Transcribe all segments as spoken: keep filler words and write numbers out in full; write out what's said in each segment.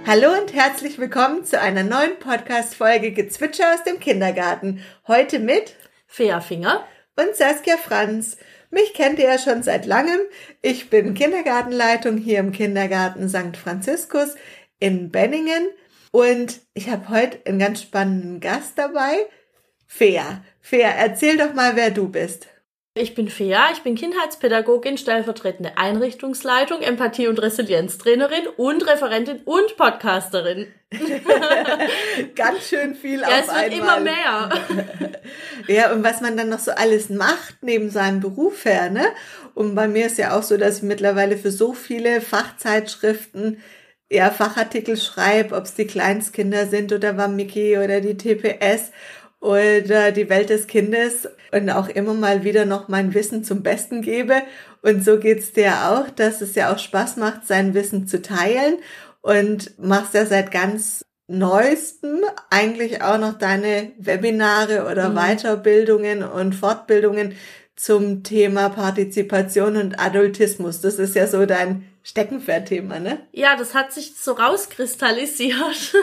Hallo und herzlich willkommen zu einer neuen Podcast-Folge Gezwitscher aus dem Kindergarten. Heute mit Fea Finger und Saskia Franz. Mich kennt ihr ja schon seit langem. Ich bin Kindergartenleitung hier im Kindergarten Sankt Franziskus in Benningen. Und ich habe heute einen ganz spannenden Gast dabei, Fea. Fea, erzähl doch mal, wer du bist. Ich bin Fea, ich bin Kindheitspädagogin, stellvertretende Einrichtungsleitung, Empathie- und Resilienztrainerin und Referentin und Podcasterin. Ganz schön viel ja, auf einmal. Ja, es wird immer mehr. Ja, und was man dann noch so alles macht neben seinem Beruf her, ne? Und bei mir ist ja auch so, dass ich mittlerweile für so viele Fachzeitschriften ja Fachartikel schreibe, ob es die Kleinstkinder sind oder Wamiki oder die T P S oder die Welt des Kindes und auch immer mal wieder noch mein Wissen zum Besten gebe. Und so geht's dir auch, dass es ja auch Spaß macht, sein Wissen zu teilen, und machst ja seit ganz neuestem eigentlich auch noch deine Webinare oder mhm. Weiterbildungen und Fortbildungen zum Thema Partizipation und Adultismus. Das ist ja so dein Steckenpferd-Thema, ne? Ja, das hat sich so rauskristallisiert.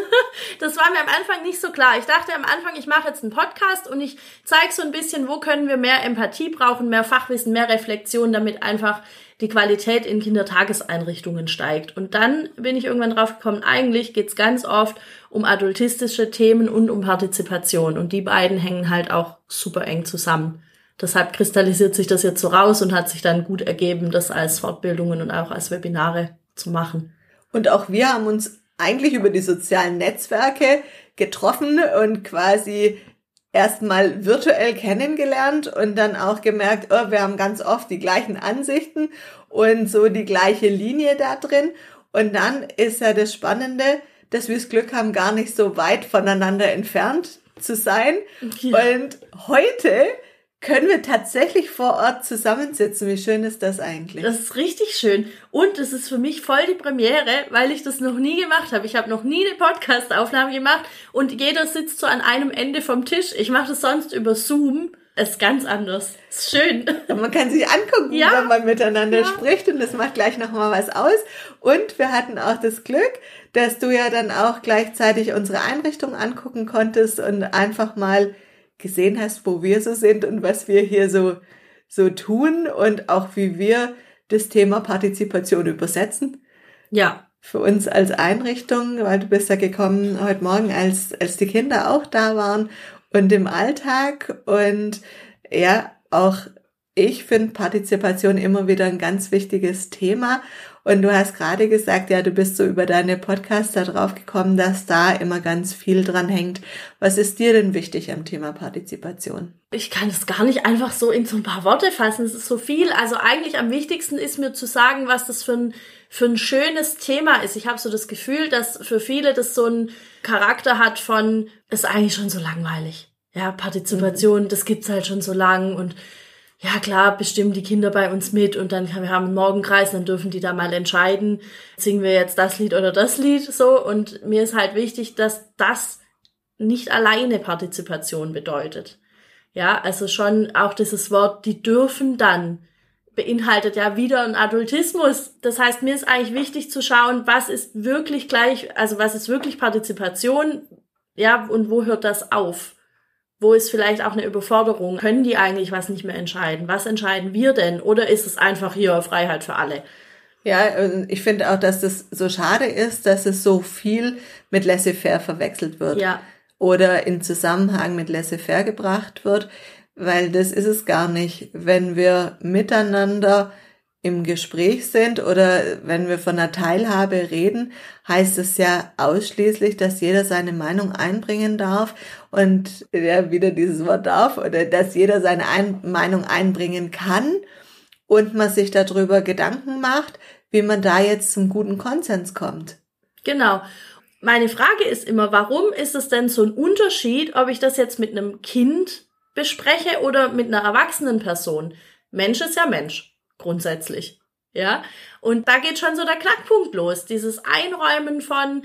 Das war mir am Anfang nicht so klar. Ich dachte am Anfang, ich mache jetzt einen Podcast und ich zeige so ein bisschen, wo können wir mehr Empathie brauchen, mehr Fachwissen, mehr Reflexion, damit einfach die Qualität in Kindertageseinrichtungen steigt. Und dann bin ich irgendwann drauf gekommen, eigentlich geht's ganz oft um adultistische Themen und um Partizipation. Und die beiden hängen halt auch super eng zusammen. Deshalb kristallisiert sich das jetzt so raus und hat sich dann gut ergeben, das als Fortbildungen und auch als Webinare zu machen. Und auch wir haben uns eigentlich über die sozialen Netzwerke getroffen und quasi erstmal virtuell kennengelernt und dann auch gemerkt, oh, wir haben ganz oft die gleichen Ansichten und so die gleiche Linie da drin. Und dann ist ja das Spannende, dass wir das Glück haben, gar nicht so weit voneinander entfernt zu sein. Ja. Und heute können wir tatsächlich vor Ort zusammensitzen. Wie schön ist das eigentlich? Das ist richtig schön. Und es ist für mich voll die Premiere, weil ich das noch nie gemacht habe. Ich habe noch nie eine Podcast-Aufnahme gemacht und jeder sitzt so an einem Ende vom Tisch. Ich mache das sonst über Zoom. Es ist ganz anders. Es ist schön. Und man kann sich angucken, ja. wenn man miteinander ja. spricht, und das macht gleich nochmal was aus. Und wir hatten auch das Glück, dass du ja dann auch gleichzeitig unsere Einrichtung angucken konntest und einfach mal gesehen hast, wo wir so sind und was wir hier so so tun und auch wie wir das Thema Partizipation übersetzen. Ja. Für uns als Einrichtung, weil du bist ja gekommen heute Morgen, als als die Kinder auch da waren und im Alltag. Und ja, auch ich finde Partizipation immer wieder ein ganz wichtiges Thema. Und du hast gerade gesagt, ja, du bist so über deine Podcasts da drauf gekommen, dass da immer ganz viel dran hängt. Was ist dir denn wichtig am Thema Partizipation? Ich kann es gar nicht einfach so in so ein paar Worte fassen. Es ist so viel. Also eigentlich am wichtigsten ist mir zu sagen, was das für ein, für ein schönes Thema ist. Ich habe so das Gefühl, dass für viele das so einen Charakter hat von, ist eigentlich schon so langweilig. Ja, Partizipation, mhm. das gibt's halt schon so lang, und ja klar, bestimmen die Kinder bei uns mit und dann wir haben einen Morgenkreis, dann dürfen die da mal entscheiden, singen wir jetzt das Lied oder das Lied, so. Und mir ist halt wichtig, dass das nicht alleine Partizipation bedeutet. Ja, also schon auch dieses Wort, die dürfen dann, beinhaltet ja wieder einen Adultismus. Das heißt, mir ist eigentlich wichtig zu schauen, was ist wirklich gleich, also was ist wirklich Partizipation, ja, und wo hört das auf? Wo ist vielleicht auch eine Überforderung? Können die eigentlich was nicht mehr entscheiden? Was entscheiden wir denn? Oder ist es einfach hier Freiheit für alle? Ja, ich finde auch, dass das so schade ist, dass es so viel mit laissez-faire verwechselt wird. Ja. Oder in Zusammenhang mit laissez-faire gebracht wird, weil das ist es gar nicht. Wenn wir miteinander im Gespräch sind oder wenn wir von einer Teilhabe reden, heißt es ja ausschließlich, dass jeder seine Meinung einbringen darf und ja, wieder dieses Wort darf, oder dass jeder seine Ein- Meinung einbringen kann und man sich darüber Gedanken macht, wie man da jetzt zum guten Konsens kommt. Genau. Meine Frage ist immer, warum ist es denn so ein Unterschied, ob ich das jetzt mit einem Kind bespreche oder mit einer erwachsenen Person? Mensch ist ja Mensch. Grundsätzlich, ja. Und da geht schon so der Knackpunkt los, dieses Einräumen von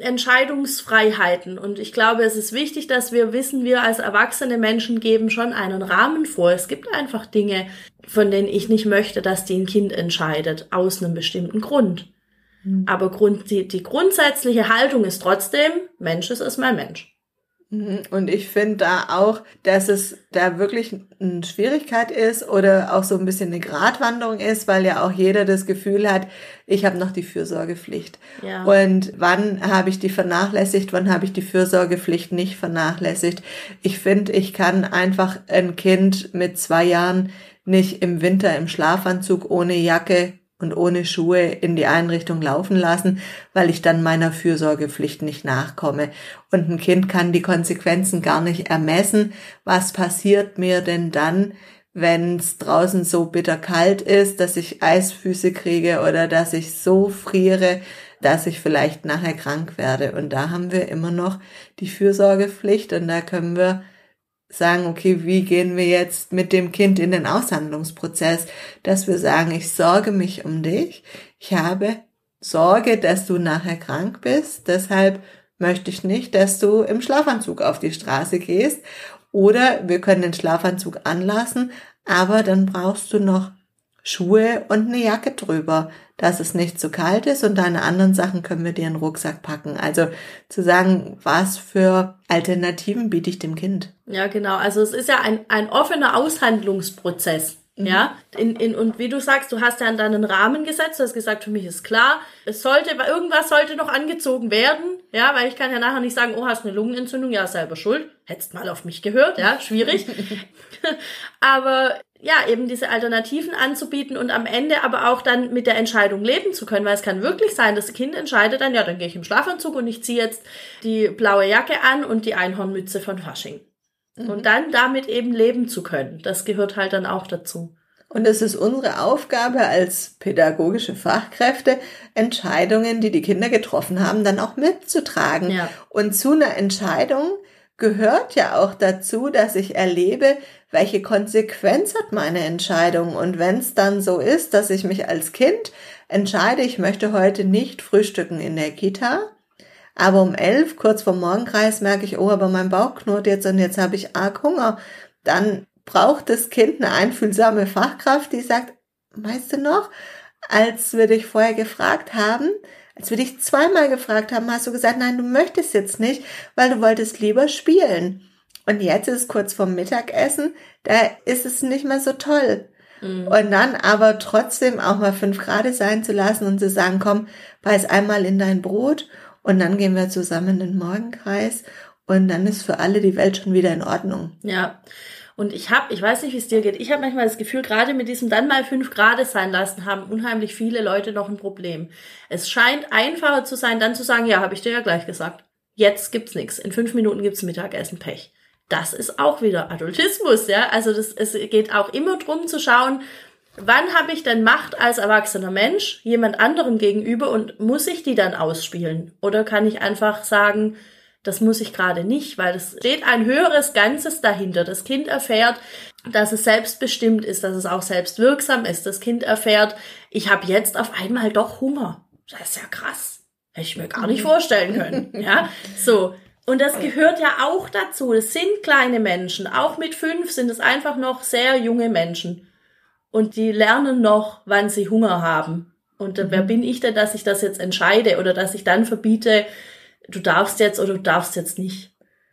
Entscheidungsfreiheiten. Und ich glaube, es ist wichtig, dass wir wissen, wir als erwachsene Menschen geben schon einen Rahmen vor. Es gibt einfach Dinge, von denen ich nicht möchte, dass die ein Kind entscheidet, aus einem bestimmten Grund. Mhm. Aber Grund, die, die grundsätzliche Haltung ist trotzdem, Mensch ist erstmal Mensch. Und ich finde da auch, dass es da wirklich eine Schwierigkeit ist oder auch so ein bisschen eine Gratwanderung ist, weil ja auch jeder das Gefühl hat, ich habe noch die Fürsorgepflicht. Ja. Und wann habe ich die vernachlässigt, wann habe ich die Fürsorgepflicht nicht vernachlässigt? Ich finde, ich kann einfach ein Kind mit zwei Jahren nicht im Winter im Schlafanzug ohne Jacke und ohne Schuhe in die Einrichtung laufen lassen, weil ich dann meiner Fürsorgepflicht nicht nachkomme. Und ein Kind kann die Konsequenzen gar nicht ermessen. Was passiert mir denn dann, wenn es draußen so bitterkalt ist, dass ich Eisfüße kriege oder dass ich so friere, dass ich vielleicht nachher krank werde? Und da haben wir immer noch die Fürsorgepflicht und da können wir sagen, okay, wie gehen wir jetzt mit dem Kind in den Aushandlungsprozess, dass wir sagen, ich sorge mich um dich, ich habe Sorge, dass du nachher krank bist, deshalb möchte ich nicht, dass du im Schlafanzug auf die Straße gehst, oder wir können den Schlafanzug anlassen, aber dann brauchst du noch Schuhe und eine Jacke drüber, dass es nicht zu kalt ist, und deine anderen Sachen können wir dir in den Rucksack packen. Also zu sagen, was für Alternativen biete ich dem Kind? Ja, genau. Also es ist ja ein, ein offener Aushandlungsprozess. Mhm. Ja, in, in, und wie du sagst, du hast ja dann einen Rahmen gesetzt, du hast gesagt, für mich ist klar, es sollte, irgendwas sollte noch angezogen werden, ja, weil ich kann ja nachher nicht sagen, oh, hast eine Lungenentzündung, ja, selber schuld, hättest mal auf mich gehört, ja, schwierig. Aber ja, eben diese Alternativen anzubieten und am Ende aber auch dann mit der Entscheidung leben zu können, weil es kann wirklich sein, das Kind entscheidet dann, ja, dann gehe ich im Schlafanzug und ich ziehe jetzt die blaue Jacke an und die Einhornmütze von Fasching. Mhm. Und dann damit eben leben zu können, das gehört halt dann auch dazu. Und es ist unsere Aufgabe als pädagogische Fachkräfte, Entscheidungen, die die Kinder getroffen haben, dann auch mitzutragen. Ja. Und zu einer Entscheidung gehört ja auch dazu, dass ich erlebe, welche Konsequenz hat meine Entscheidung. Und wenn es dann so ist, dass ich mich als Kind entscheide, ich möchte heute nicht frühstücken in der Kita, aber um elf, kurz vor Morgenkreis, merke ich, oh, aber mein Bauch knurrt jetzt und jetzt habe ich arg Hunger, dann braucht das Kind eine einfühlsame Fachkraft, die sagt, weißt du noch, als wir dich vorher gefragt haben, als wir dich zweimal gefragt haben, hast du gesagt, nein, du möchtest jetzt nicht, weil du wolltest lieber spielen. Und jetzt ist es kurz vorm Mittagessen, da ist es nicht mehr so toll. Mhm. Und dann aber trotzdem auch mal fünf Grad sein zu lassen und zu sagen, komm, beiß einmal in dein Brot und dann gehen wir zusammen in den Morgenkreis und dann ist für alle die Welt schon wieder in Ordnung. Ja. Und ich habe, ich weiß nicht, wie es dir geht, ich habe manchmal das Gefühl, gerade mit diesem dann mal fünf Grad sein lassen, haben unheimlich viele Leute noch ein Problem. Es scheint einfacher zu sein, dann zu sagen, ja, habe ich dir ja gleich gesagt. Jetzt gibt's nichts. In fünf Minuten gibt's Mittagessen, Pech. Das ist auch wieder Adultismus, ja. Also das, es geht auch immer drum zu schauen, wann habe ich denn Macht als erwachsener Mensch jemand anderem gegenüber und muss ich die dann ausspielen? Oder kann ich einfach sagen, das muss ich gerade nicht, weil es steht ein höheres Ganzes dahinter. Das Kind erfährt, dass es selbstbestimmt ist, dass es auch selbstwirksam ist. Das Kind erfährt, ich habe jetzt auf einmal doch Hunger. Das ist ja krass. Hätte ich mir gar nicht vorstellen können. Ja, so. Und das gehört ja auch dazu. Es sind kleine Menschen. Auch mit fünf sind es einfach noch sehr junge Menschen. Und die lernen noch, wann sie Hunger haben. Und mhm. wer bin ich denn, dass ich das jetzt entscheide oder dass ich dann verbiete, du darfst jetzt oder du darfst jetzt nicht.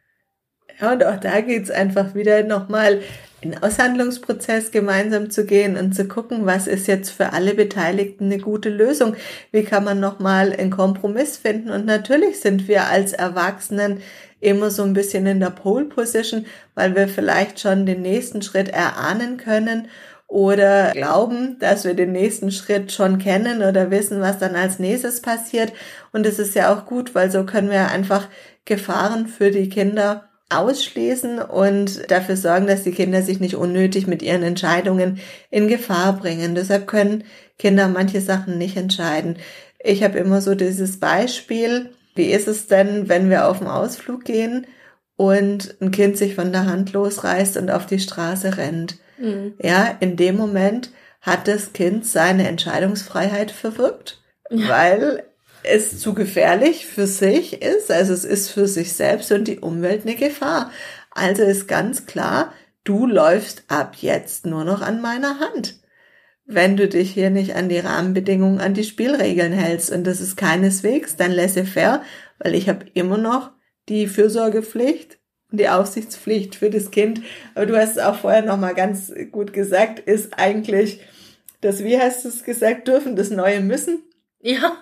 Ja, und auch da geht's einfach wieder nochmal in den Aushandlungsprozess gemeinsam zu gehen und zu gucken, was ist jetzt für alle Beteiligten eine gute Lösung. Wie kann man nochmal einen Kompromiss finden? Und natürlich sind wir als Erwachsenen immer so ein bisschen in der Pole Position, weil wir vielleicht schon den nächsten Schritt erahnen können oder glauben, dass wir den nächsten Schritt schon kennen oder wissen, was dann als nächstes passiert. Und es ist ja auch gut, weil so können wir einfach Gefahren für die Kinder ausschließen und dafür sorgen, dass die Kinder sich nicht unnötig mit ihren Entscheidungen in Gefahr bringen. Deshalb können Kinder manche Sachen nicht entscheiden. Ich habe immer so dieses Beispiel, wie ist es denn, wenn wir auf einen Ausflug gehen und ein Kind sich von der Hand losreißt und auf die Straße rennt? Mhm. Ja, in dem Moment hat das Kind seine Entscheidungsfreiheit verwirkt, ja. weil es zu gefährlich für sich ist, also es ist für sich selbst und die Umwelt eine Gefahr. Also ist ganz klar, du läufst ab jetzt nur noch an meiner Hand. wenn du dich hier nicht an die Rahmenbedingungen, an die Spielregeln hältst. Und das ist keineswegs dann laissez-faire, weil ich habe immer noch die Fürsorgepflicht und die Aufsichtspflicht für das Kind. Aber du hast es auch vorher nochmal ganz gut gesagt, ist eigentlich das, wie hast du es gesagt, dürfen das Neue müssen? Ja.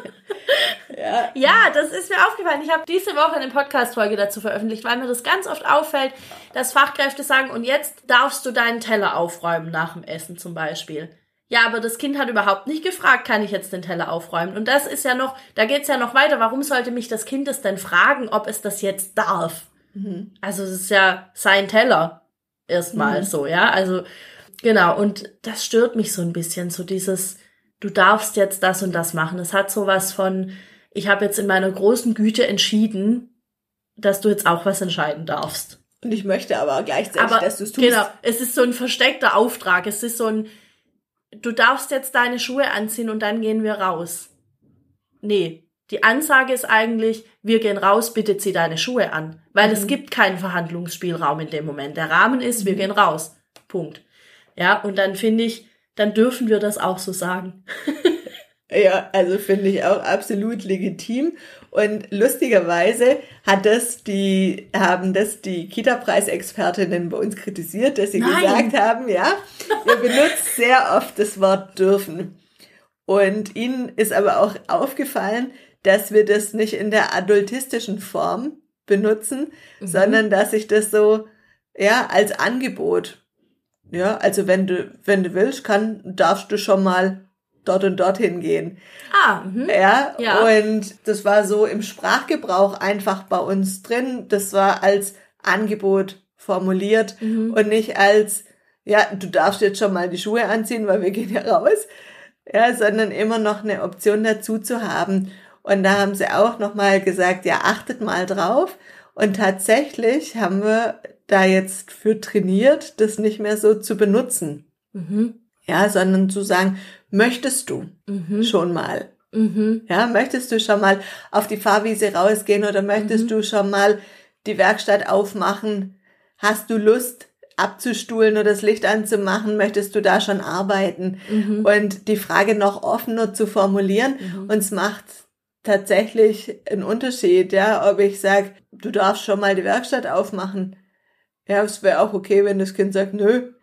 ja. Ja, das ist mir aufgefallen. Ich habe diese Woche eine Podcast-Folge dazu veröffentlicht, weil mir das ganz oft auffällt, dass Fachkräfte sagen, und jetzt darfst du deinen Teller aufräumen nach dem Essen zum Beispiel. Ja, aber das Kind hat überhaupt nicht gefragt, kann ich jetzt den Teller aufräumen? Und das ist ja noch, da geht's ja noch weiter. Warum sollte mich das Kind das denn fragen, ob es das jetzt darf? Mhm. Also es ist ja sein Teller erstmal mhm. so, ja. Also genau, und das stört mich so ein bisschen, so dieses, du darfst jetzt das und das machen. Es hat sowas von, ich habe jetzt in meiner großen Güte entschieden, dass du jetzt auch was entscheiden darfst. Und ich möchte aber auch gleichzeitig, aber, dass du es tust. Genau, es ist so ein versteckter Auftrag. Es ist so ein, du darfst jetzt deine Schuhe anziehen und dann gehen wir raus. Nee, die Ansage ist eigentlich, wir gehen raus, bitte zieh deine Schuhe an. Weil mhm. es gibt keinen Verhandlungsspielraum in dem Moment. Der Rahmen ist, mhm. wir gehen raus. Punkt. Ja, und dann finde ich, dann dürfen wir das auch so sagen. Ja, also finde ich auch absolut legitim. Und lustigerweise hat das die, haben das die Kita-Preisexpertinnen bei uns kritisiert, dass sie Nein. gesagt haben, ja, ihr benutzt sehr oft das Wort dürfen. Und ihnen ist aber auch aufgefallen, dass wir das nicht in der adultistischen Form benutzen, mhm. sondern dass ich das so, ja, als Angebot. Ja, also wenn du, wenn du willst, kann, darfst du schon mal dort und dorthin gehen. Ah, mhm. ja, ja, und das war so im Sprachgebrauch einfach bei uns drin. Das war als Angebot formuliert mhm. und nicht als, ja, du darfst jetzt schon mal die Schuhe anziehen, weil wir gehen ja raus. Ja, sondern immer noch eine Option dazu zu haben. Und da haben sie auch nochmal gesagt, ja, achtet mal drauf. Und tatsächlich haben wir da jetzt für trainiert, das nicht mehr so zu benutzen. Mhm. Ja, sondern zu sagen, möchtest du mhm. schon mal? Mhm. Ja, möchtest du schon mal auf die Fahrwiese rausgehen oder möchtest mhm. du schon mal die Werkstatt aufmachen? Hast du Lust abzustuhlen oder das Licht anzumachen? Möchtest du da schon arbeiten? Mhm. Und die Frage noch offener zu formulieren. Mhm. Und es macht tatsächlich einen Unterschied, ja, ob ich sage, du darfst schon mal die Werkstatt aufmachen. Ja, es wäre auch okay, wenn das Kind sagt, nö.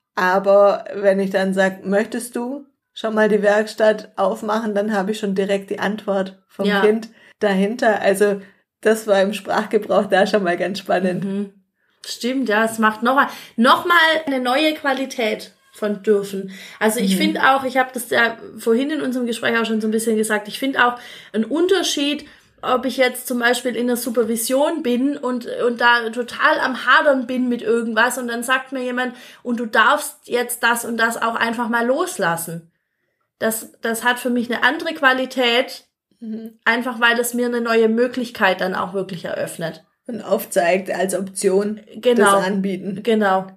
Aber wenn ich dann sage, möchtest du schon mal die Werkstatt aufmachen, dann habe ich schon direkt die Antwort vom ja. Kind dahinter. Also das war im Sprachgebrauch da schon mal ganz spannend. Mhm. Stimmt, ja, es macht nochmal noch mal eine neue Qualität von dürfen. Also ich mhm. finde auch, ich habe das ja vorhin in unserem Gespräch auch schon so ein bisschen gesagt, ich finde auch einen Unterschied, ob ich jetzt zum Beispiel in der Supervision bin und, und da total am Hadern bin mit irgendwas und dann sagt mir jemand, und du darfst jetzt das und das auch einfach mal loslassen. Das, das hat für mich eine andere Qualität, mhm. einfach weil es mir eine neue Möglichkeit dann auch wirklich eröffnet. Und aufzeigt als Option genau. das Anbieten. Genau.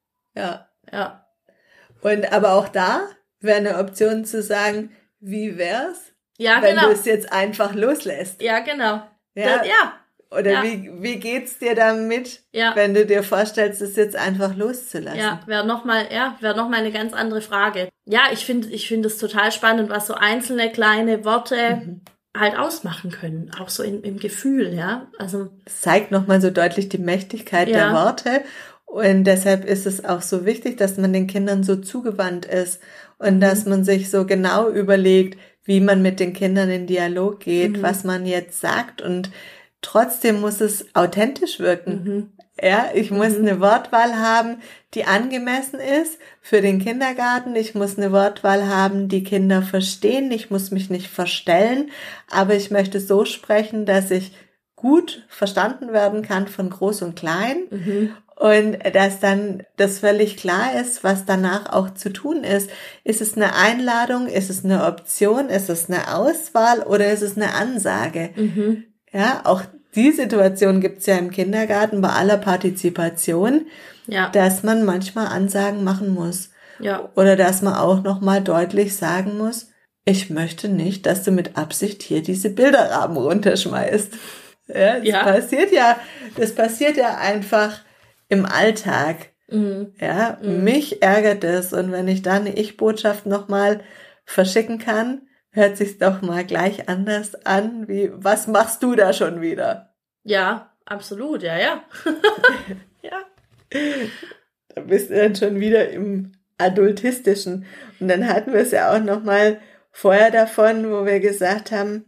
Ja. Ja. Und aber auch da wäre eine Option zu sagen, wie wär's, ja, wenn genau. du es jetzt einfach loslässt? Ja, genau. Ja. Das, ja. Oder ja. wie wie geht's dir damit, ja. wenn du dir vorstellst, es jetzt einfach loszulassen? Ja, wäre nochmal, ja, wäre noch mal eine ganz andere Frage. Ja, ich finde, ich finde es total spannend, was so einzelne kleine Worte mhm. halt ausmachen können, auch so in, im Gefühl, ja. Also es zeigt nochmal so deutlich die Mächtigkeit ja. der Worte. Und deshalb ist es auch so wichtig, dass man den Kindern so zugewandt ist und mhm. dass man sich so genau überlegt, wie man mit den Kindern in Dialog geht, mhm. was man jetzt sagt, und trotzdem muss es authentisch wirken. Mhm. Ja, ich muss mhm. eine Wortwahl haben, die angemessen ist für den Kindergarten. Ich muss eine Wortwahl haben, die Kinder verstehen. Ich muss mich nicht verstellen, aber ich möchte so sprechen, dass ich gut verstanden werden kann von Groß und Klein. Mhm. Und dass dann das völlig klar ist, was danach auch zu tun ist. Ist es eine Einladung? Ist es eine Option? Ist es eine Auswahl? Oder ist es eine Ansage? Mhm. Ja, auch die Situation gibt's ja im Kindergarten bei aller Partizipation, ja. dass man manchmal Ansagen machen muss. Ja. Oder dass man auch nochmal deutlich sagen muss, ich möchte nicht, dass du mit Absicht hier diese Bilderrahmen runterschmeißt. Ja, das ja. passiert ja, das passiert ja einfach im Alltag. Mhm. Ja, mhm. mich ärgert es. Und wenn ich da eine Ich-Botschaft nochmal verschicken kann, hört sich's doch mal gleich anders an, wie, was machst du da schon wieder? Ja, absolut, ja, ja. ja. Da bist du dann schon wieder im Adultistischen. Und dann hatten wir es ja auch nochmal vorher davon, wo wir gesagt haben,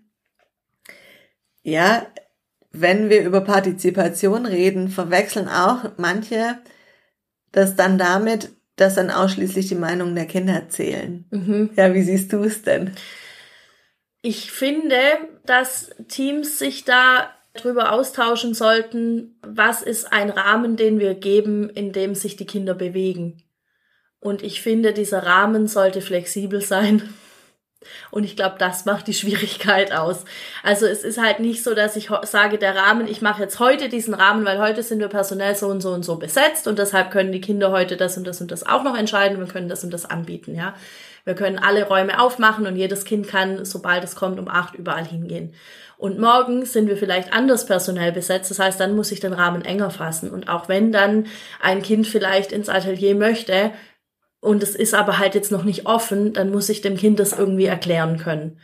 ja, wenn wir über Partizipation reden, verwechseln auch manche das dann damit, dass dann ausschließlich die Meinung der Kinder zählen. Mhm. Ja, wie siehst du es denn? Ich finde, dass Teams sich da drüber austauschen sollten, was ist ein Rahmen, den wir geben, in dem sich die Kinder bewegen. Und ich finde, dieser Rahmen sollte flexibel sein. Und ich glaube, das macht die Schwierigkeit aus. Also es ist halt nicht so, dass ich sage, der Rahmen, ich mache jetzt heute diesen Rahmen, weil heute sind wir personell so und so und so besetzt und deshalb können die Kinder heute das und das und das auch noch entscheiden. Wir können das und das anbieten, ja. Wir können alle Räume aufmachen und jedes Kind kann, sobald es kommt, um acht überall hingehen. Und morgen sind wir vielleicht anders personell besetzt. Das heißt, dann muss ich den Rahmen enger fassen. Und auch wenn dann ein Kind vielleicht ins Atelier möchte, und es ist aber halt jetzt noch nicht offen, dann muss ich dem Kind das irgendwie erklären können.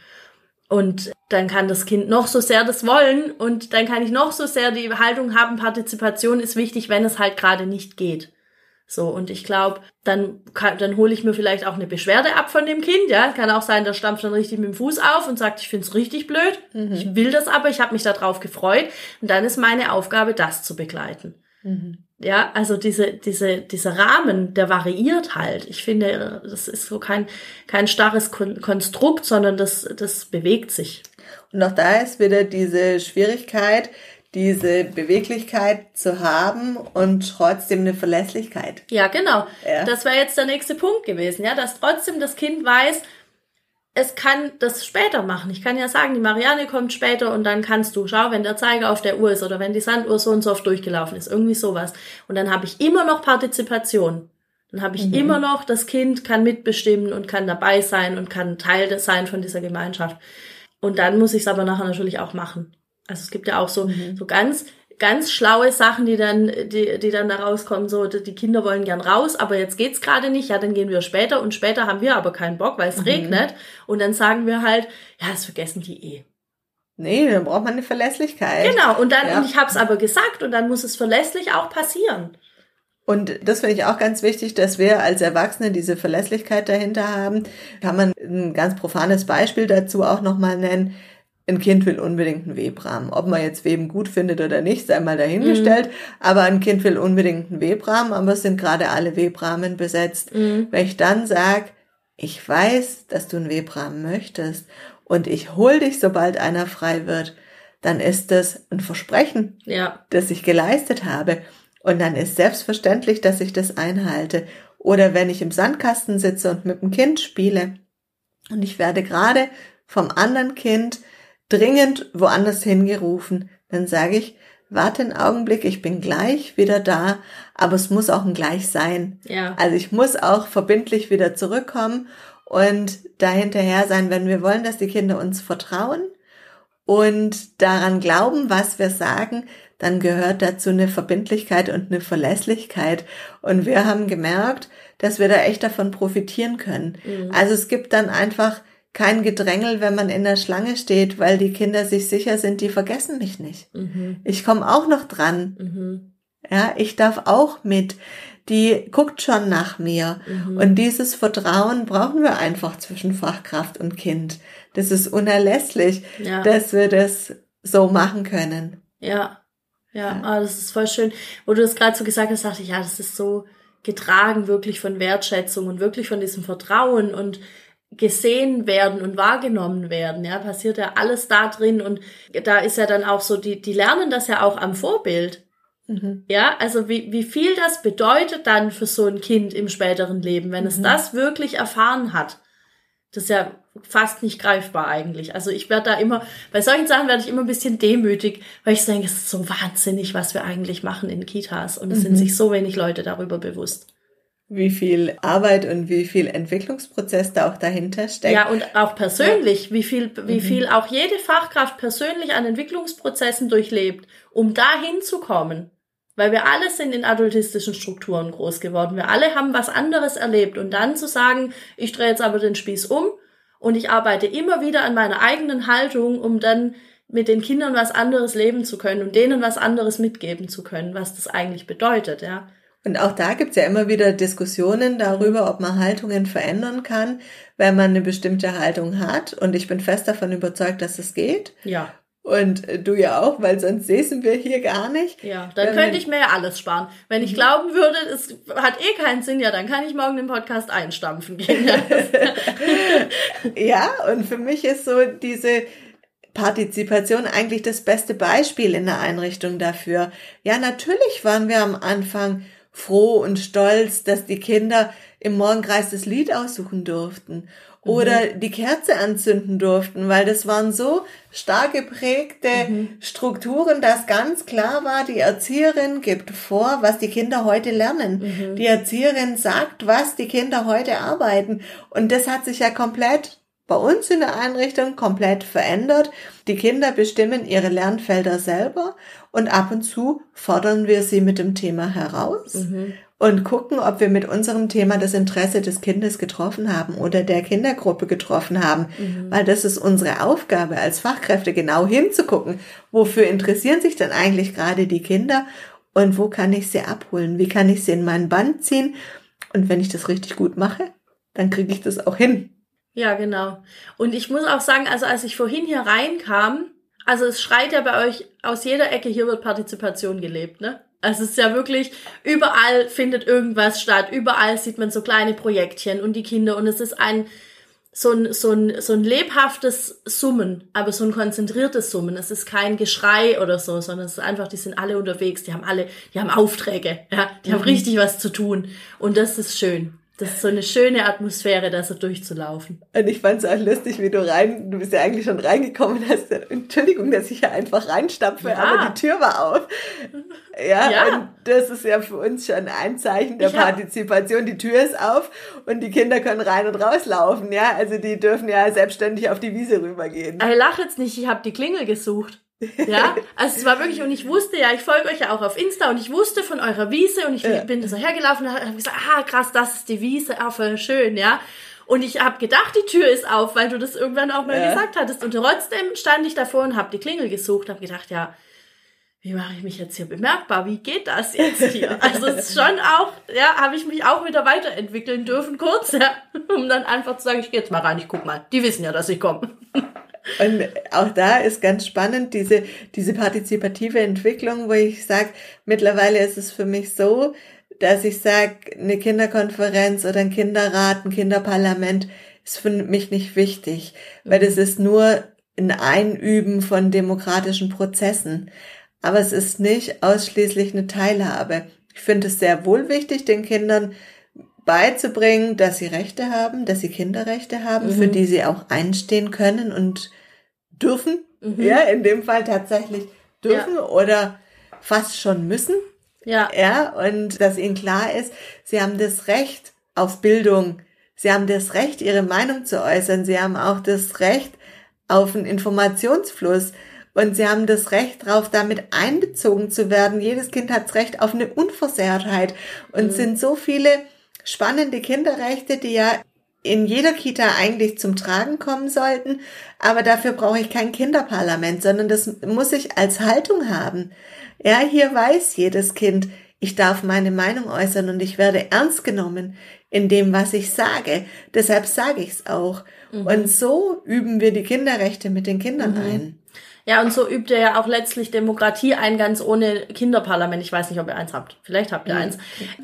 Und dann kann das Kind noch so sehr das wollen und dann kann ich noch so sehr die Haltung haben, Partizipation ist wichtig, wenn es halt gerade nicht geht. So, und ich glaube, dann kann, dann hole ich mir vielleicht auch eine Beschwerde ab von dem Kind, ja. Kann auch sein, der stampft dann richtig mit dem Fuß auf und sagt, ich find's richtig blöd, mhm. ich will das aber, ich habe mich da drauf gefreut. Und dann ist meine Aufgabe, das zu begleiten. Mhm. Ja, also diese, diese, dieser Rahmen, der variiert halt. Ich finde, das ist so kein, kein starres Kon- Konstrukt, sondern das, das bewegt sich. Und auch da ist wieder diese Schwierigkeit, diese Beweglichkeit zu haben und trotzdem eine Verlässlichkeit. Ja, genau. Ja. Das wäre jetzt der nächste Punkt gewesen, ja, dass trotzdem das Kind weiß, es kann das später machen. Ich kann ja sagen, die Marianne kommt später und dann kannst du, schau, wenn der Zeiger auf der Uhr ist oder wenn die Sanduhr so und so oft durchgelaufen ist, irgendwie sowas. Und dann habe ich immer noch Partizipation. Dann habe ich mhm. immer noch, das Kind kann mitbestimmen und kann dabei sein und kann Teil sein von dieser Gemeinschaft. Und dann muss ich es aber nachher natürlich auch machen. Also es gibt ja auch so, mhm. so ganz, ganz schlaue Sachen, die dann, die, die dann da rauskommen, so, die Kinder wollen gern raus, aber jetzt geht's gerade nicht, ja, dann gehen wir später und später haben wir aber keinen Bock, weil es mhm. regnet und dann sagen wir halt, ja, das vergessen die eh. Nee, dann braucht man eine Verlässlichkeit. Genau, und dann, ja. und ich hab's aber gesagt und dann muss es verlässlich auch passieren. Und das finde ich auch ganz wichtig, dass wir als Erwachsene diese Verlässlichkeit dahinter haben. Kann man ein ganz profanes Beispiel dazu auch nochmal nennen. Ein Kind will unbedingt einen Webrahmen. Ob man jetzt Weben gut findet oder nicht, sei mal dahingestellt. Mhm. Aber ein Kind will unbedingt einen Webrahmen, aber es sind gerade alle Webrahmen besetzt. Mhm. Wenn ich dann sage, ich weiß, dass du einen Webrahmen möchtest und ich hol dich, sobald einer frei wird, dann ist das ein Versprechen, ja. das ich geleistet habe. Und dann ist selbstverständlich, dass ich das einhalte. Oder wenn ich im Sandkasten sitze und mit dem Kind spiele und ich werde gerade vom anderen Kind dringend woanders hingerufen, dann sage ich, warte einen Augenblick, ich bin gleich wieder da, aber es muss auch ein Gleich sein. Ja. Also ich muss auch verbindlich wieder zurückkommen und dahinterher sein, wenn wir wollen, dass die Kinder uns vertrauen und daran glauben, was wir sagen, dann gehört dazu eine Verbindlichkeit und eine Verlässlichkeit. Und wir haben gemerkt, dass wir da echt davon profitieren können. Mhm. Also es gibt dann einfach kein Gedrängel, wenn man in der Schlange steht, weil die Kinder sich sicher sind, die vergessen mich nicht. Mhm. Ich komme auch noch dran. Mhm. Ja, ich darf auch mit. Die guckt schon nach mir. Mhm. Und dieses Vertrauen brauchen wir einfach zwischen Fachkraft und Kind. Das ist unerlässlich, ja. dass wir das so machen können. Ja, ja, ja. Oh, das ist voll schön. Wo du das gerade so gesagt hast, dachte ich, ja, das ist so getragen wirklich von Wertschätzung und wirklich von diesem Vertrauen und gesehen werden und wahrgenommen werden, ja, passiert ja alles da drin und da ist ja dann auch so, die, die lernen das ja auch am Vorbild. Mhm. Ja, also wie, wie viel das bedeutet dann für so ein Kind im späteren Leben, wenn mhm. es das wirklich erfahren hat. Das ist ja fast nicht greifbar eigentlich. Also ich werde da immer, bei solchen Sachen werde ich immer ein bisschen demütig, weil ich denke, es ist so wahnsinnig, was wir eigentlich machen in Kitas und es mhm. sind sich so wenig Leute darüber bewusst. Wie viel Arbeit und wie viel Entwicklungsprozess da auch dahinter steckt. Ja, und auch persönlich, ja. wie viel, wie mhm. viel auch jede Fachkraft persönlich an Entwicklungsprozessen durchlebt, um da hinzukommen. Weil wir alle sind in adultistischen Strukturen groß geworden. Wir alle haben was anderes erlebt. Und dann zu sagen, ich drehe jetzt aber den Spieß um und ich arbeite immer wieder an meiner eigenen Haltung, um dann mit den Kindern was anderes leben zu können und denen was anderes mitgeben zu können, was das eigentlich bedeutet, ja. Und auch da gibt's ja immer wieder Diskussionen darüber, ob man Haltungen verändern kann, wenn man eine bestimmte Haltung hat. Und ich bin fest davon überzeugt, dass es geht. Ja. Und du ja auch, weil sonst säßen wir hier gar nicht. Ja, dann könnte ich mir ja alles sparen. Wenn ich glauben würde, es hat eh keinen Sinn, ja, dann kann ich morgen den Podcast einstampfen gehen. Ja, und für mich ist so diese Partizipation eigentlich das beste Beispiel in der Einrichtung dafür. Ja, natürlich waren wir am Anfang froh und stolz, dass die Kinder im Morgenkreis das Lied aussuchen durften oder mhm. die Kerze anzünden durften, weil das waren so stark geprägte mhm. Strukturen, dass ganz klar war, die Erzieherin gibt vor, was die Kinder heute lernen. Mhm. Die Erzieherin sagt, was die Kinder heute arbeiten. Und das hat sich ja komplett bei uns in der Einrichtung komplett verändert. Die Kinder bestimmen ihre Lernfelder selber und ab und zu fordern wir sie mit dem Thema heraus mhm. und gucken, ob wir mit unserem Thema das Interesse des Kindes getroffen haben oder der Kindergruppe getroffen haben. Mhm. Weil das ist unsere Aufgabe als Fachkräfte, genau hinzugucken, wofür interessieren sich denn eigentlich gerade die Kinder und wo kann ich sie abholen? Wie kann ich sie in meinen Band ziehen? Und wenn ich das richtig gut mache, dann kriege ich das auch hin. Ja, genau. Und ich muss auch sagen, also als ich vorhin hier reinkam, also es schreit ja bei euch aus jeder Ecke, hier wird Partizipation gelebt, ne? Also es ist ja wirklich, überall findet irgendwas statt, überall sieht man so kleine Projektchen und die Kinder und es ist ein, so ein, so ein, so ein lebhaftes Summen, aber so ein konzentriertes Summen. Es ist kein Geschrei oder so, sondern es ist einfach, die sind alle unterwegs, die haben alle, die haben Aufträge, ja, die mhm. haben richtig was zu tun und das ist schön. Das ist so eine schöne Atmosphäre, da so durchzulaufen. Und ich fand es auch lustig, wie du rein, du bist ja eigentlich schon reingekommen und hast gesagt, Entschuldigung, dass ich hier einfach reinstapfe, ja. aber die Tür war auf. Ja, ja, und das ist ja für uns schon ein Zeichen der ich Partizipation. Die Tür ist auf und die Kinder können rein und rauslaufen, ja. Also die dürfen ja selbstständig auf die Wiese rübergehen. Ich lache jetzt nicht, ich habe die Klingel gesucht. Ja, also es war wirklich, und ich wusste ja, ich folge euch ja auch auf Insta und ich wusste von eurer Wiese und ich ja. bin so hergelaufen und habe gesagt, ah krass, das ist die Wiese, ah voll schön, ja. Und ich habe gedacht, die Tür ist auf, weil du das irgendwann auch mal ja. gesagt hattest und trotzdem stand ich davor und habe die Klingel gesucht, habe gedacht, ja, wie mache ich mich jetzt hier bemerkbar, wie geht das jetzt hier? Also es ist schon auch, ja, habe ich mich auch wieder weiterentwickeln dürfen kurz, ja, um dann einfach zu sagen, ich gehe jetzt mal rein, ich guck mal, die wissen ja, dass ich komme. Und auch da ist ganz spannend diese diese partizipative Entwicklung, wo ich sage, mittlerweile ist es für mich so, dass ich sage, eine Kinderkonferenz oder ein Kinderrat, ein Kinderparlament ist für mich nicht wichtig, weil das ist nur ein Einüben von demokratischen Prozessen. Aber es ist nicht ausschließlich eine Teilhabe. Ich finde es sehr wohl wichtig, den Kindern beizubringen, dass sie Rechte haben, dass sie Kinderrechte haben, mhm. für die sie auch einstehen können und dürfen, mhm. ja, in dem Fall tatsächlich dürfen ja. oder fast schon müssen, ja, ja, und dass ihnen klar ist, sie haben das Recht auf Bildung, sie haben das Recht, ihre Meinung zu äußern, sie haben auch das Recht auf einen Informationsfluss und sie haben das Recht darauf, damit einbezogen zu werden. Jedes Kind hat das Recht auf eine Unversehrtheit und mhm. es sind so viele spannende Kinderrechte, die ja in jeder Kita eigentlich zum Tragen kommen sollten, aber dafür brauche ich kein Kinderparlament, sondern das muss ich als Haltung haben. Ja, hier weiß jedes Kind, ich darf meine Meinung äußern und ich werde ernst genommen in dem, was ich sage. Deshalb sage ich es auch. Mhm. Und so üben wir die Kinderrechte mit den Kindern mhm. ein. Ja, und so übt ihr ja auch letztlich Demokratie ein, ganz ohne Kinderparlament. Ich weiß nicht, ob ihr eins habt. Vielleicht habt ihr eins.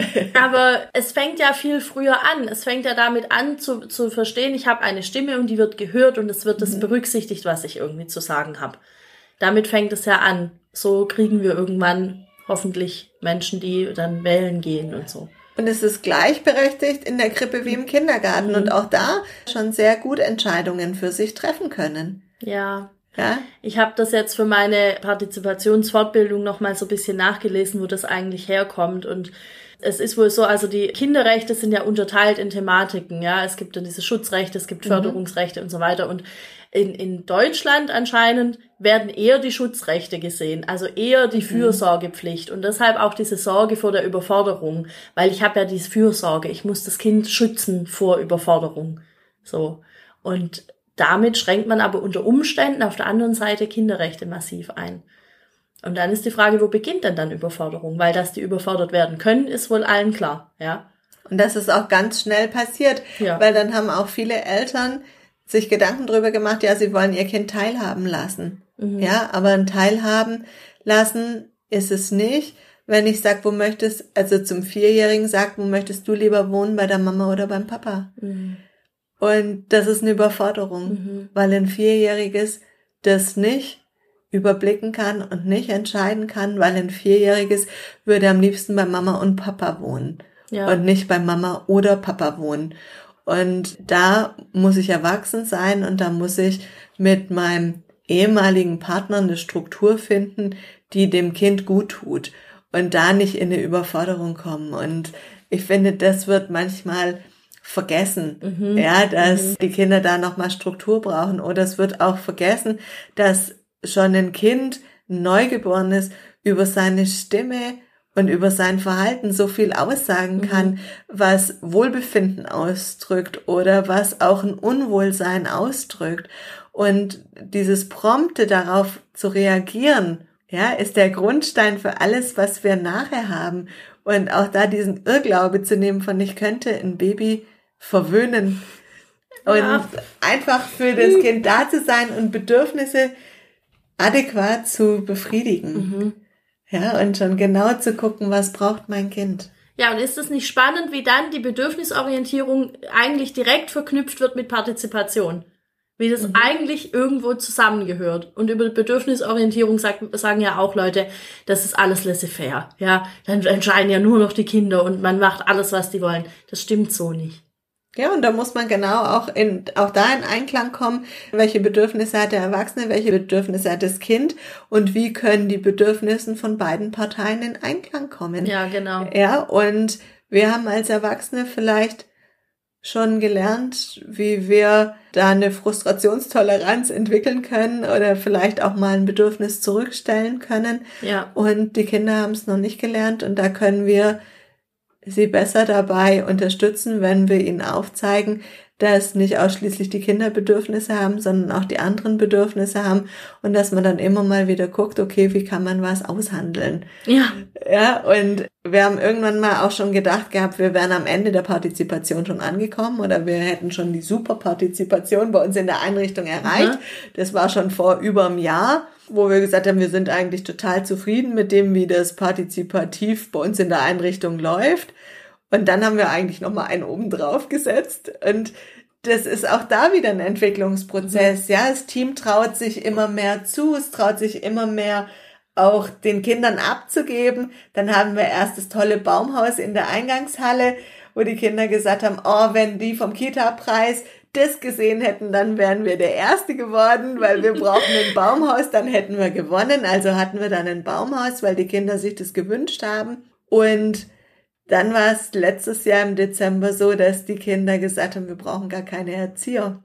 Aber es fängt ja viel früher an. Es fängt ja damit an, zu, zu verstehen, ich habe eine Stimme und die wird gehört und es wird das mhm. berücksichtigt, was ich irgendwie zu sagen habe. Damit fängt es ja an. So kriegen wir irgendwann hoffentlich Menschen, die dann wählen gehen und so. Und es ist gleichberechtigt in der Krippe wie im Kindergarten mhm. und auch da schon sehr gut Entscheidungen für sich treffen können. Ja. Ja? Ich habe das jetzt für meine Partizipationsfortbildung noch mal so ein bisschen nachgelesen, wo das eigentlich herkommt. Und Es ist wohl so, also die Kinderrechte sind ja unterteilt in Thematiken, ja. Es gibt dann diese Schutzrechte, es gibt Mhm. Förderungsrechte und so weiter. Und in, in Deutschland anscheinend werden eher die Schutzrechte gesehen, also eher die Fürsorgepflicht und deshalb auch diese Sorge vor der Überforderung, weil ich habe ja diese Fürsorge, ich muss das Kind schützen vor Überforderung. So. Und damit schränkt man aber unter Umständen auf der anderen Seite Kinderrechte massiv ein. Und dann ist die Frage, wo beginnt denn dann Überforderung? Weil dass die überfordert werden können, ist wohl allen klar, ja. Und das ist auch ganz schnell passiert, Ja. weil dann haben auch viele Eltern sich Gedanken drüber gemacht, ja, sie wollen ihr Kind teilhaben lassen. Mhm. Ja, aber ein Teilhaben lassen ist es nicht, wenn ich sage, wo möchtest, also zum Vierjährigen sagt, wo möchtest du lieber wohnen, bei der Mama oder beim Papa? Mhm. Und das ist eine Überforderung, Mhm. weil ein Vierjähriges das nicht überblicken kann und nicht entscheiden kann, weil ein Vierjähriges würde am liebsten bei Mama und Papa wohnen Ja. und nicht bei Mama oder Papa wohnen. Und da muss ich erwachsen sein und da muss ich mit meinem ehemaligen Partner eine Struktur finden, die dem Kind gut tut und da nicht in eine Überforderung kommen. Und ich finde, das wird manchmal vergessen, Mhm. ja, dass die Kinder da nochmal Struktur brauchen. Oder es wird auch vergessen, dass schon ein Kind, ein Neugeborenes, über seine Stimme und über sein Verhalten so viel aussagen kann, was Wohlbefinden ausdrückt oder was auch ein Unwohlsein ausdrückt. Und dieses Prompte darauf zu reagieren, ja, ist der Grundstein für alles, was wir nachher haben. Und auch da diesen Irrglaube zu nehmen von, ich könnte ein Baby verwöhnen und Ja. einfach für das Kind da zu sein und Bedürfnisse adäquat zu befriedigen. Mhm. Ja, und schon genau zu gucken, was braucht mein Kind. Ja, und ist es nicht spannend, wie dann die Bedürfnisorientierung eigentlich direkt verknüpft wird mit Partizipation? Wie das eigentlich irgendwo zusammengehört. Und über Bedürfnisorientierung sagt, sagen ja auch Leute, das ist alles laissez-faire. Ja, dann entscheiden ja nur noch die Kinder und man macht alles, was die wollen. Das stimmt so nicht. Ja, und da muss man genau auch in, auch da in Einklang kommen, welche Bedürfnisse hat der Erwachsene, welche Bedürfnisse hat das Kind und wie können die Bedürfnisse von beiden Parteien in Einklang kommen. Ja, genau. Ja, und wir haben als Erwachsene vielleicht schon gelernt, wie wir da eine Frustrationstoleranz entwickeln können oder vielleicht auch mal ein Bedürfnis zurückstellen können. Ja. Und die Kinder haben es noch nicht gelernt und da können wir sie besser dabei unterstützen, wenn wir ihnen aufzeigen, dass nicht ausschließlich die Kinder Bedürfnisse haben, sondern auch die anderen Bedürfnisse haben und dass man dann immer mal wieder guckt, okay, wie kann man was aushandeln? Ja. Ja, und wir haben irgendwann mal auch schon gedacht gehabt, wir wären am Ende der Partizipation schon angekommen oder wir hätten schon die Superpartizipation bei uns in der Einrichtung erreicht. Mhm. Das war schon vor über einem Jahr, wo wir gesagt haben, wir sind eigentlich total zufrieden mit dem, wie das partizipativ bei uns in der Einrichtung läuft. Und dann haben wir eigentlich nochmal einen oben drauf gesetzt. Und das ist auch da wieder ein Entwicklungsprozess. Ja, das Team traut sich immer mehr zu, es traut sich immer mehr auch den Kindern abzugeben. Dann haben wir erst das tolle Baumhaus in der Eingangshalle, wo die Kinder gesagt haben, oh, wenn die vom Kita-Preis das gesehen hätten, dann wären wir der Erste geworden, weil wir brauchen ein Baumhaus, dann hätten wir gewonnen. Also hatten wir dann ein Baumhaus, weil die Kinder sich das gewünscht haben. Und dann war es letztes Jahr im Dezember so, dass die Kinder gesagt haben, wir brauchen gar keine Erzieher.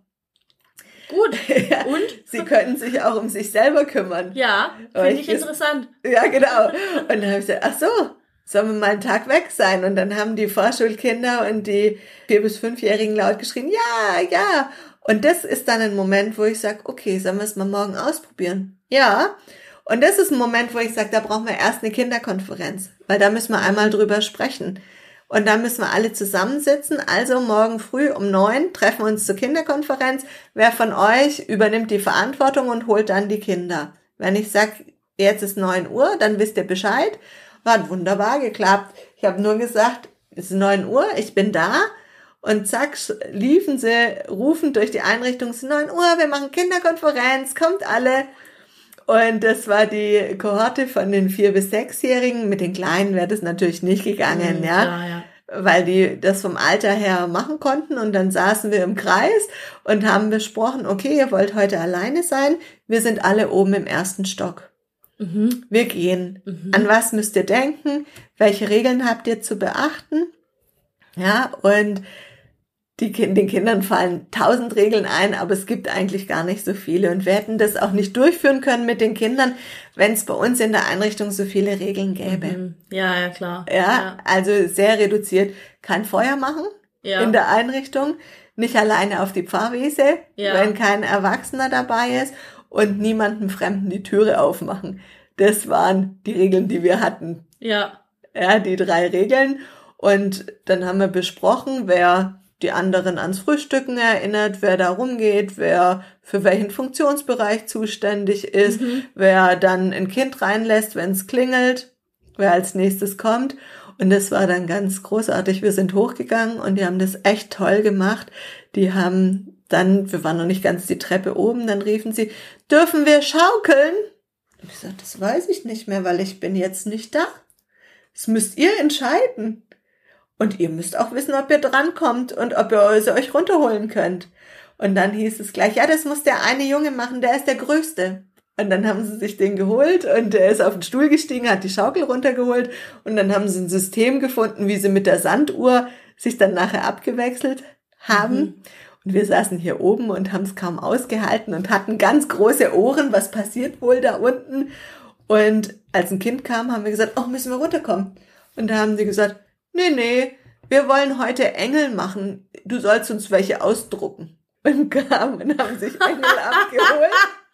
Gut. Ja, Und? sie können sich auch um sich selber kümmern. Ja, Aber finde ich ich- interessant. Ja, genau. Und dann habe ich gesagt, ach so, sollen wir mal einen Tag weg sein? Und dann haben die Vorschulkinder und die vier- bis fünfjährigen laut geschrien, ja, ja. Und das ist dann ein Moment, wo ich sage, okay, sollen wir es mal morgen ausprobieren? Ja. Und das ist ein Moment, wo ich sage, da brauchen wir erst eine Kinderkonferenz, weil da müssen wir einmal drüber sprechen. Und da müssen wir alle zusammensitzen. Also morgen früh um neun treffen wir uns zur Kinderkonferenz. Wer von euch übernimmt die Verantwortung und holt dann die Kinder? Wenn ich sage, jetzt ist neun Uhr, dann wisst ihr Bescheid. Hat wunderbar geklappt. Ich habe nur gesagt, es ist neun Uhr, ich bin da. Und zack, liefen sie rufend durch die Einrichtung, es ist neun Uhr, wir machen Kinderkonferenz, kommt alle. Und das war die Kohorte von den vier- bis sechsjährigen. Mit den Kleinen wäre das natürlich nicht gegangen, Mhm, ja. klar, ja. Weil die das vom Alter her machen konnten. Und dann saßen wir im Kreis und haben besprochen, okay, ihr wollt heute alleine sein. Wir sind alle oben im ersten Stock. Mhm. Wir gehen. Mhm. An was müsst ihr denken? Welche Regeln habt ihr zu beachten? Ja, und die, den Kindern fallen tausend Regeln ein, aber es gibt eigentlich gar nicht so viele. Und wir hätten das auch nicht durchführen können mit den Kindern, wenn es bei uns in der Einrichtung so viele Regeln gäbe. Mhm. Ja, ja, klar. Ja, ja, also sehr reduziert. Kein Feuer machen ja. in der Einrichtung, nicht alleine auf die Pfarrwiese, ja. wenn kein Erwachsener dabei ist und niemandem Fremden die Türe aufmachen. Das waren die Regeln, die wir hatten. Ja. Ja, die drei Regeln. Und dann haben wir besprochen, wer die anderen ans Frühstücken erinnert, wer da rumgeht, wer für welchen Funktionsbereich zuständig ist, mhm. wer dann ein Kind reinlässt, wenn es klingelt, wer als nächstes kommt. Und das war dann ganz großartig. Wir sind hochgegangen und die haben das echt toll gemacht. Die haben dann, wir waren noch nicht ganz die Treppe oben, dann riefen sie, dürfen wir schaukeln? Und ich sagte, das weiß ich nicht mehr, weil ich bin jetzt nicht da. Das müsst ihr entscheiden. Und ihr müsst auch wissen, ob ihr drankommt und ob ihr sie euch runterholen könnt. Und dann hieß es gleich, ja, das muss der eine Junge machen, der ist der Größte. Und dann haben sie sich den geholt und der ist auf den Stuhl gestiegen, hat die Schaukel runtergeholt und dann haben sie ein System gefunden, wie sie mit der Sanduhr sich dann nachher abgewechselt haben. Mhm. Und wir saßen hier oben und haben es kaum ausgehalten und hatten ganz große Ohren, was passiert wohl da unten. Und als ein Kind kam, haben wir gesagt, oh, müssen wir runterkommen. Und da haben sie gesagt, nee, nee, wir wollen heute Engel machen. Du sollst uns welche ausdrucken. Und kamen und haben sich Engel abgeholt.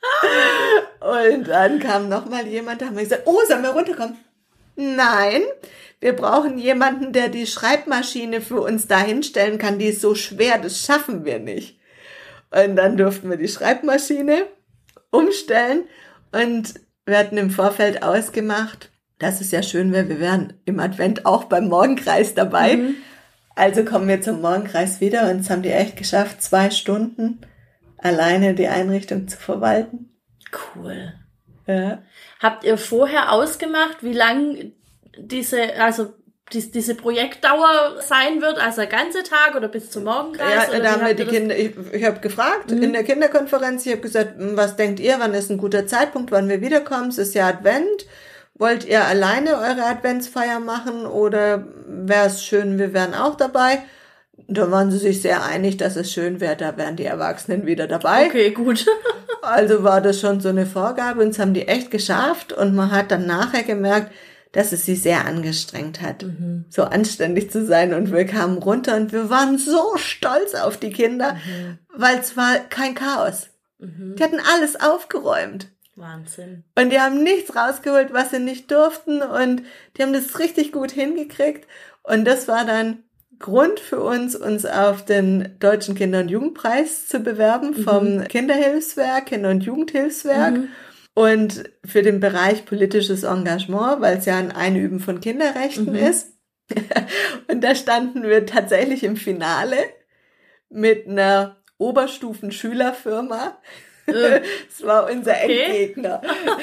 Und dann kam noch mal jemand, da haben wir gesagt, oh, sollen wir runterkommen? Nein, wir brauchen jemanden, der die Schreibmaschine für uns da hinstellen kann. Die ist so schwer, das schaffen wir nicht. Und dann durften wir die Schreibmaschine umstellen. Und wir hatten im Vorfeld ausgemacht, dass es ja schön wäre, wir wären im Advent auch beim Morgenkreis dabei. Mhm. Also kommen wir zum Morgenkreis wieder und es haben die echt geschafft, zwei Stunden alleine die Einrichtung zu verwalten. Cool. Ja. Habt ihr vorher ausgemacht, wie lang diese, also die, diese Projektdauer sein wird, also der ganze Tag oder bis zum Morgenkreis? Ja, oder da haben wir die Kinder, ich, ich habe gefragt mhm. in der Kinderkonferenz, ich habe gesagt, was denkt ihr, wann ist ein guter Zeitpunkt, wann wir wiederkommen? Es ist ja Advent. Wollt ihr alleine eure Adventsfeier machen oder wäre es schön, wir wären auch dabei? Da waren sie sich sehr einig, dass es schön wäre, da wären die Erwachsenen wieder dabei. Okay, gut. Also war das schon so eine Vorgabe und das haben die echt geschafft und man hat dann nachher gemerkt, dass es sie sehr angestrengt hat, mhm. so anständig zu sein und wir kamen runter und wir waren so stolz auf die Kinder, mhm. weil es war kein Chaos. Mhm. Die hatten alles aufgeräumt. Wahnsinn. Und die haben nichts rausgeholt, was sie nicht durften und die haben das richtig gut hingekriegt und das war dann Grund für uns, uns auf den Deutschen Kinder- und Jugendpreis zu bewerben mhm. vom Kinderhilfswerk, Kinder- und Jugendhilfswerk mhm. und für den Bereich politisches Engagement, weil es ja ein Einüben von Kinderrechten mhm. ist. Und da standen wir tatsächlich im Finale mit einer Oberstufen-Schülerfirma. Das war unser okay. Endgegner.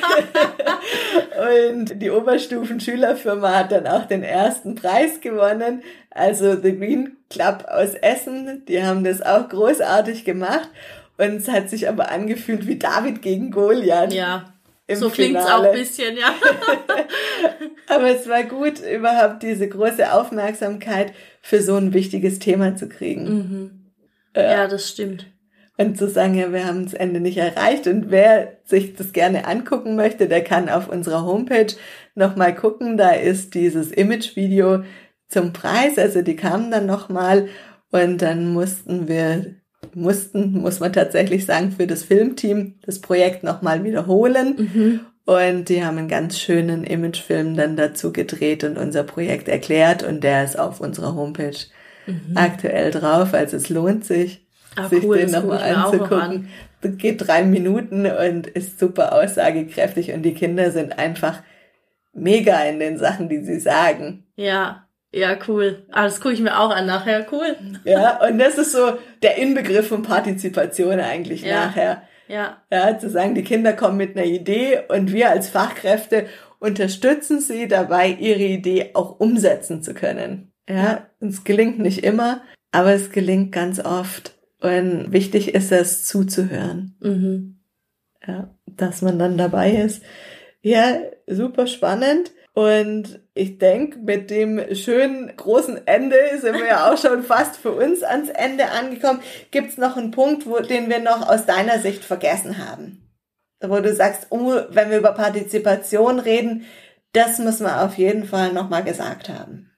Und die Oberstufen-Schülerfirma hat dann auch den ersten Preis gewonnen. Also The Green Club aus Essen, die haben das auch großartig gemacht. Und es hat sich aber angefühlt wie David gegen Goliath. Ja, so klingt's auch ein bisschen, ja. Aber es war gut, überhaupt diese große Aufmerksamkeit für so ein wichtiges Thema zu kriegen. Mhm. Ja, ja, das stimmt. Und zu sagen, ja, wir haben das Ende nicht erreicht und wer sich das gerne angucken möchte, der kann auf unserer Homepage nochmal gucken, da ist dieses Image-Video zum Preis, also die kamen dann nochmal und dann mussten wir, mussten, muss man tatsächlich sagen, für das Filmteam das Projekt nochmal wiederholen mhm. und die haben einen ganz schönen Imagefilm dann dazu gedreht und unser Projekt erklärt und der ist auf unserer Homepage mhm. aktuell drauf, also es lohnt sich. Ah, sich cool, den nochmal anzugucken. An. Das geht drei Minuten und ist super aussagekräftig und die Kinder sind einfach mega in den Sachen, die sie sagen. Ja, ja, cool. Ah, das gucke ich mir auch an nachher, cool. Ja, und das ist so der Inbegriff von Partizipation eigentlich ja. nachher. Ja. Ja, zu sagen, die Kinder kommen mit einer Idee und wir als Fachkräfte unterstützen sie dabei, ihre Idee auch umsetzen zu können. Ja, ja. Es gelingt nicht immer, aber es gelingt ganz oft. Und wichtig ist es, zuzuhören. Mhm. Ja, dass man dann dabei ist. Ja, super spannend. Und ich denke, mit dem schönen großen Ende sind wir ja auch schon fast für uns ans Ende angekommen. Gibt es noch einen Punkt, wo, den wir noch aus deiner Sicht vergessen haben? Wo du sagst, oh, wenn wir über Partizipation reden, das müssen wir auf jeden Fall nochmal gesagt haben.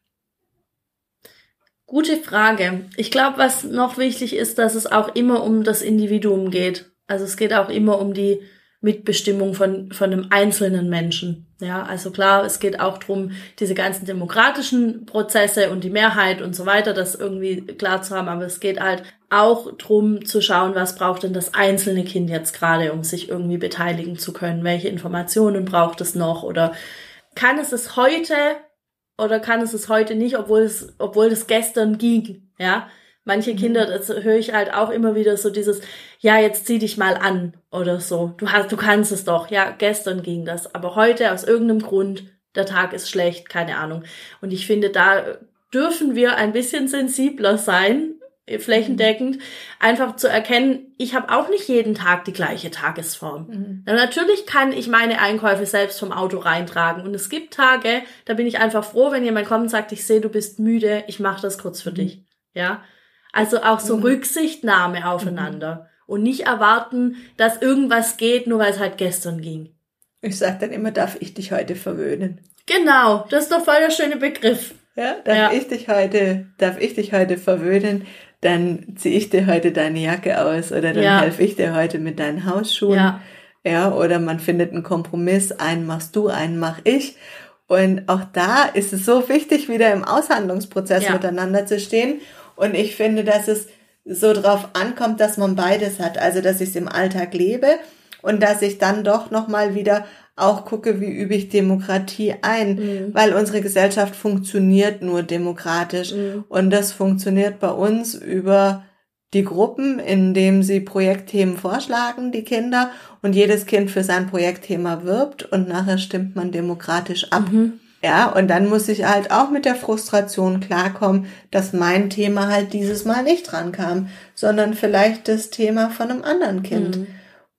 Gute Frage. Ich glaube, was noch wichtig ist, dass es auch immer um das Individuum geht. Also es geht auch immer um die Mitbestimmung von von einem einzelnen Menschen. Ja, also klar, es geht auch drum, diese ganzen demokratischen Prozesse und die Mehrheit und so weiter, das irgendwie klar zu haben, aber es geht halt auch drum zu schauen, was braucht denn das einzelne Kind jetzt gerade, um sich irgendwie beteiligen zu können, welche Informationen braucht es noch oder kann es es heute oder kann es es heute nicht, obwohl es obwohl es gestern ging, ja? Manche Kinder, das höre ich halt auch immer wieder so dieses, ja, jetzt zieh dich mal an oder so. Du hast, du kannst es doch. Ja, gestern ging das. Aber heute aus irgendeinem Grund, der Tag ist schlecht, keine Ahnung. Und ich finde, da dürfen wir ein bisschen sensibler sein, flächendeckend, mhm. einfach zu erkennen, ich habe auch nicht jeden Tag die gleiche Tagesform. Mhm. Ja, natürlich kann ich meine Einkäufe selbst vom Auto reintragen. Und es gibt Tage, da bin ich einfach froh, wenn jemand kommt und sagt, ich sehe, du bist müde, ich mache das kurz für mhm. dich. Ja. Also auch so mhm. Rücksichtnahme aufeinander mhm. und nicht erwarten, dass irgendwas geht, nur weil es halt gestern ging. Ich sag dann immer, darf ich dich heute verwöhnen? Genau, das ist doch voll der schöne Begriff. Ja, darf ja. ich dich heute, darf ich dich heute verwöhnen? Dann ziehe ich dir heute deine Jacke aus oder dann ja. helfe ich dir heute mit deinen Hausschuhen. Ja. ja, oder man findet einen Kompromiss, einen machst du, einen mach ich. Und auch da ist es so wichtig, wieder im Aushandlungsprozess ja. miteinander zu stehen. Und ich finde, dass es so drauf ankommt, dass man beides hat. Also, dass ich es im Alltag lebe und dass ich dann doch nochmal wieder auch gucke, wie übe ich Demokratie ein. Mhm. Weil unsere Gesellschaft funktioniert nur demokratisch. Mhm. Und das funktioniert bei uns über die Gruppen, indem sie Projektthemen vorschlagen, die Kinder. Und jedes Kind für sein Projektthema wirbt. Und nachher stimmt man demokratisch ab. Mhm. Ja, und dann muss ich halt auch mit der Frustration klarkommen, dass mein Thema halt dieses Mal nicht dran kam, sondern vielleicht das Thema von einem anderen Kind. Mhm.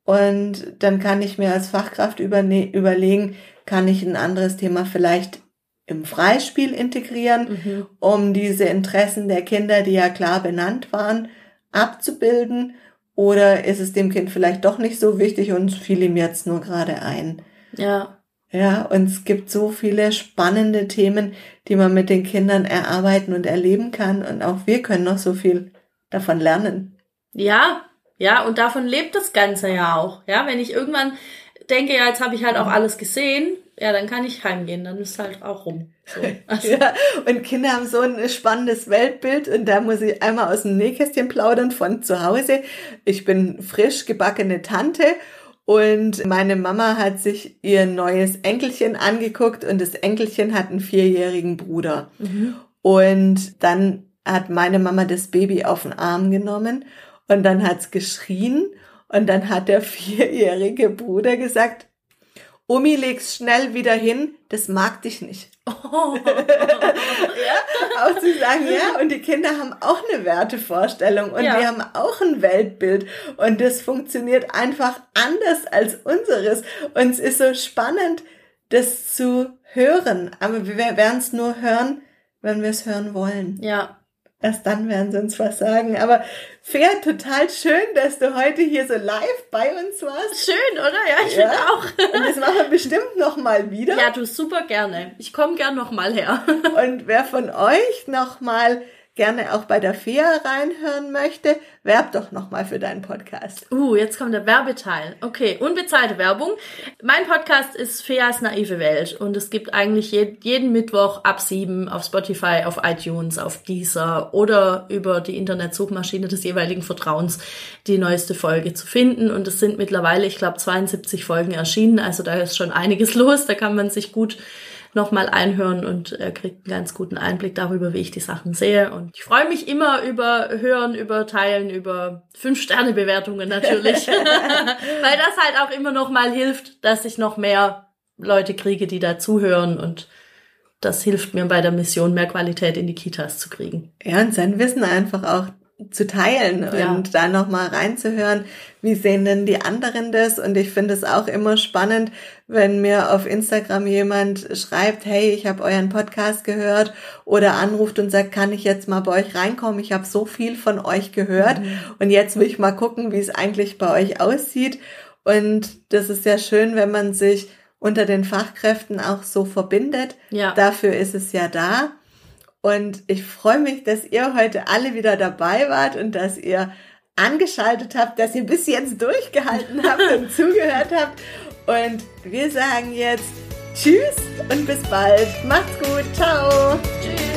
Und dann kann ich mir als Fachkraft überne- überlegen, kann ich ein anderes Thema vielleicht im Freispiel integrieren, mhm. um diese Interessen der Kinder, die ja klar benannt waren, abzubilden? Oder ist es dem Kind vielleicht doch nicht so wichtig und fiel ihm jetzt nur gerade ein? Ja. Ja, und es gibt so viele spannende Themen, die man mit den Kindern erarbeiten und erleben kann. Und auch wir können noch so viel davon lernen. Ja, ja, und davon lebt das Ganze ja auch. Ja, wenn ich irgendwann denke, ja, jetzt habe ich halt auch alles gesehen, ja, dann kann ich heimgehen, dann ist halt auch rum. So. Also. Ja, und Kinder haben so ein spannendes Weltbild und da muss ich einmal aus dem Nähkästchen plaudern von zu Hause. Ich bin frisch gebackene Tante. Und meine Mama hat sich ihr neues Enkelchen angeguckt und das Enkelchen hat einen vierjährigen Bruder. Mhm. Und dann hat meine Mama das Baby auf den Arm genommen und dann hat's geschrien und dann hat der vierjährige Bruder gesagt, Omi, leg's schnell wieder hin, das mag dich nicht. Oh. Ja, auch zu sagen, ja, und die Kinder haben auch eine Wertevorstellung und ja. die haben auch ein Weltbild und das funktioniert einfach anders als unseres. Und es ist so spannend, das zu hören, aber wir werden es nur hören, wenn wir es hören wollen. Ja. Erst dann werden sie uns was sagen. Aber Fea, total schön, dass du heute hier so live bei uns warst. Schön, oder? Ja, ich ja. finde auch. Und das machen wir bestimmt noch mal wieder. Ja, du, super gerne. Ich komme gern noch mal her. Und wer von euch noch mal gerne auch bei der Fea reinhören möchte, werb doch nochmal für deinen Podcast. Uh, jetzt kommt der Werbeteil. Okay, unbezahlte Werbung. Mein Podcast ist Feas naive Welt und es gibt eigentlich je, jeden Mittwoch ab sieben auf Spotify, auf iTunes, auf Deezer oder über die Internetsuchmaschine des jeweiligen Vertrauens die neueste Folge zu finden. Und es sind mittlerweile, ich glaube, zweiundsiebzig Folgen erschienen, also da ist schon einiges los, da kann man sich gut nochmal einhören und äh, kriegt einen ganz guten Einblick darüber, wie ich die Sachen sehe. Und ich freue mich immer über Hören, über Teilen, über Fünf-Sterne-Bewertungen natürlich. Weil das halt auch immer noch mal hilft, dass ich noch mehr Leute kriege, die da zuhören. Und das hilft mir bei der Mission, mehr Qualität in die Kitas zu kriegen. Ja, und sein Wissen einfach auch zu teilen Ja. und da nochmal reinzuhören, wie sehen denn die anderen das? Und ich finde es auch immer spannend, wenn mir auf Instagram jemand schreibt, hey, ich habe euren Podcast gehört, oder anruft und sagt, kann ich jetzt mal bei euch reinkommen? Ich habe so viel von euch gehört mhm. und jetzt will ich mal gucken, wie es eigentlich bei euch aussieht. Und das ist ja schön, wenn man sich unter den Fachkräften auch so verbindet. Ja. Dafür ist es ja da. Und ich freue mich, dass ihr heute alle wieder dabei wart und dass ihr angeschaltet habt, dass ihr bis jetzt durchgehalten habt und zugehört habt. Und wir sagen jetzt Tschüss und bis bald. Macht's gut. Ciao. Tschüss.